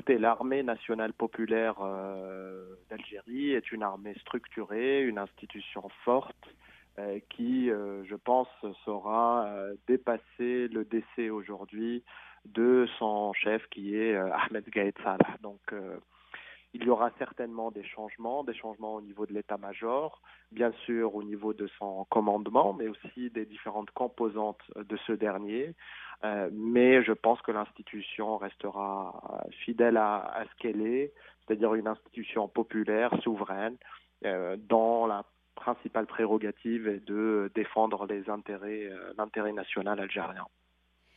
Écoutez, l'armée nationale populaire d'Algérie est une armée structurée, une institution forte qui, je pense, saura dépasser le décès aujourd'hui de son chef qui est Ahmed Gaïd Salah. Donc, il y aura certainement des changements au niveau de l'état-major, bien sûr au niveau de son commandement, mais aussi des différentes composantes de ce dernier. Mais je pense que l'institution restera fidèle à ce qu'elle est, c'est-à-dire une institution populaire, souveraine, dont la principale prérogative est de défendre l'intérêt national algérien.